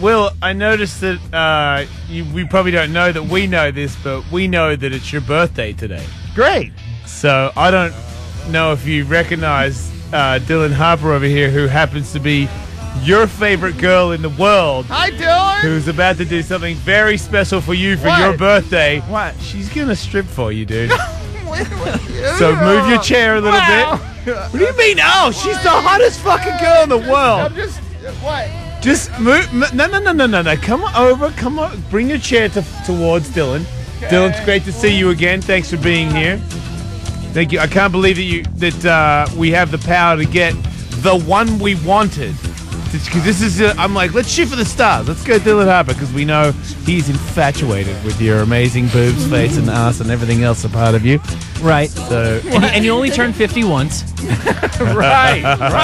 Will, I noticed that we probably don't know that we know this, but we know that it's your birthday today. Great. So I don't know if you recognize Dylan Harper over here, who happens to be your favorite girl in the world. Hi, Dylan. Who's about to do something very special for you for your birthday. What? She's going to strip for you, dude. So move your chair a little bit. What do you mean? Oh, she's the hottest fucking girl in the world. I'm just, what? Just move. No. Come over. Come on. Bring your chair towards Dylan. Okay. Dylan, it's great to see you again. Thanks for being here. Thank you. I can't believe that we have the power to get the one we wanted. Because this is, I'm like, let's shoot for the stars. Let's go Dylan Harper, because we know he's infatuated with your amazing boobs, face, and ass, and everything else a part of you. Right. So, and you only turn 50 once. Right.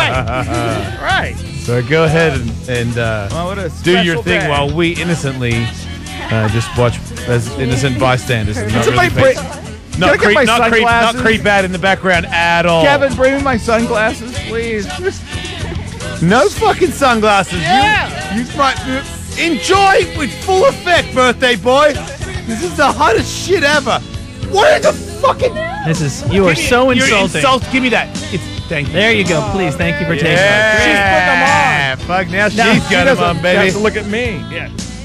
So go ahead and do your thing while we innocently just watch as innocent bystanders. And not creep out in the background at all. Kevin, bring me my sunglasses, please. No fucking sunglasses. Yeah. You might enjoy with full effect, birthday boy. This is the hottest shit ever. What is the fucking? You are so insulting. Give me that. Thank you. There you go. Please, thank you for taking that. She's putting them on. Fuck, now she's got them on, baby. Has to look at me. Yeah.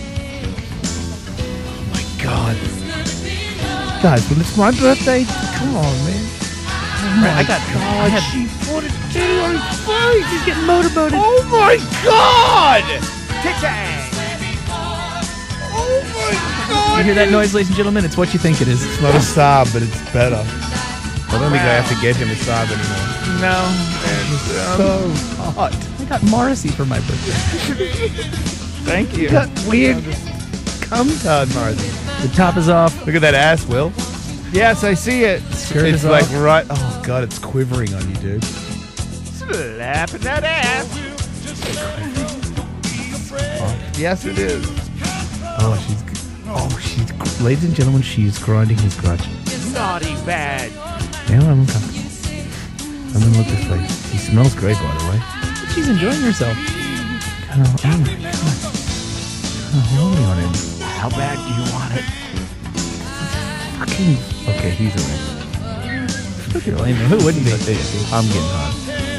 Oh my God. Guys, when it's my birthday, come on, man. I got God, she put it on his face. He's getting motorboated. Oh my God! Tic-tac. Oh my God! You hear that noise, ladies and gentlemen? It's what you think it is. It's not a Saab, but it's better. I don't think I have to get him a Saab anymore. No. It's so hot. I got Morrissey for my birthday. Thank you. That weird cum-tard, Morrissey. The top is off. Look at that ass, Will. Yes, I see it. Skirt It's is like off. right. Oh God, it's quivering on you, dude. Slapping that ass. Yes, it is. Ladies and gentlemen, she's grinding his crotch. Naughty bad. Now I'm gonna look this way. He smells great, by the way. She's enjoying herself. Oh my God. Horny on him. How bad do you want it? Fucking. Okay, he's alright. Look at lame. Who wouldn't be? I'm getting hot.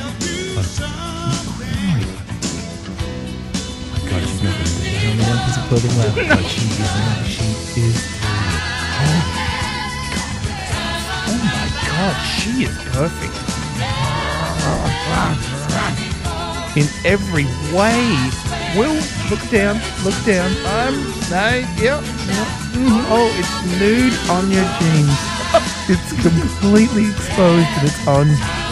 Oh my God, she's not gonna do There's only one piece of clothing left. it. She is. Oh my God, she is perfect. In every way. Will, look down. Yep. Oh, it's nude on your jeans. It's completely exposed and it's on.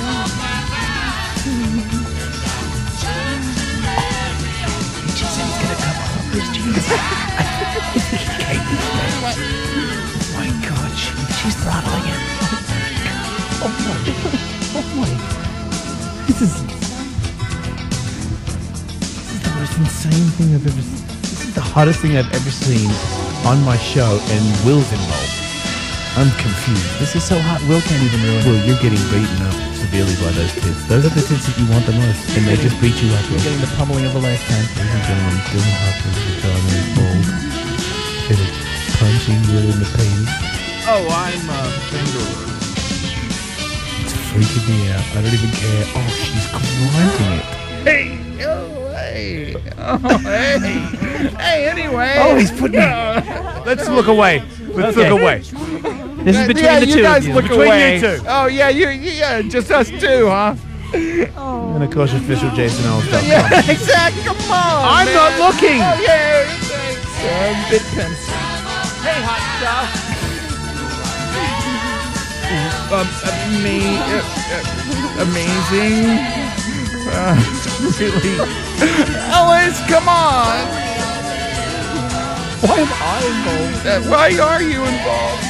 He just said he's gonna come off his jeans. Oh my God, She's throttling him. oh my. This is the most insane thing I've ever seen. This is the hottest thing I've ever seen on my show, and Will's involved. I'm confused. This is so hot, Will can't even ruin it. Will, you're getting beaten up severely by those tits. Those are the tits that you want the most, and they just beat you up. You're getting the pummeling of a lifetime. Ladies and gentlemen, Dylan Harper is telling me bald. And it's punching Will in the penis. Oh, I'm single. It's freaking me out. I don't even care. Oh, she's grinding it. Hey. Oh, hey. Hey, anyway. Oh, he's putting Let's look away. Let's look away. This is between the two you guys of you. look Between away. you two. Oh, yeah, just us two, huh? And of course, official JasonEllis.com. Yeah, exactly. Come on. I'm man. not looking. Oh, yeah, thanks. Bit pencil. Hey, hot stuff. Amazing. Really? Ellis, come on. Why am I involved? Why are you involved?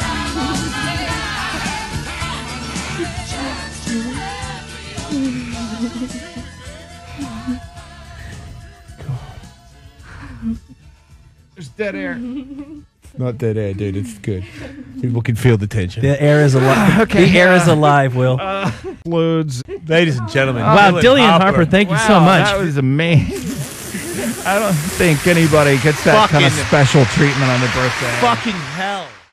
There's dead air. Not dead air, dude. It's good. People can feel the tension. The air is alive. Okay, the air is alive, Will. Ladies and gentlemen. Wow, Dylan Harper, thank you so much. That was amazing. I don't think anybody gets that kind of Fucking- special treatment on their birthday. Fucking hell.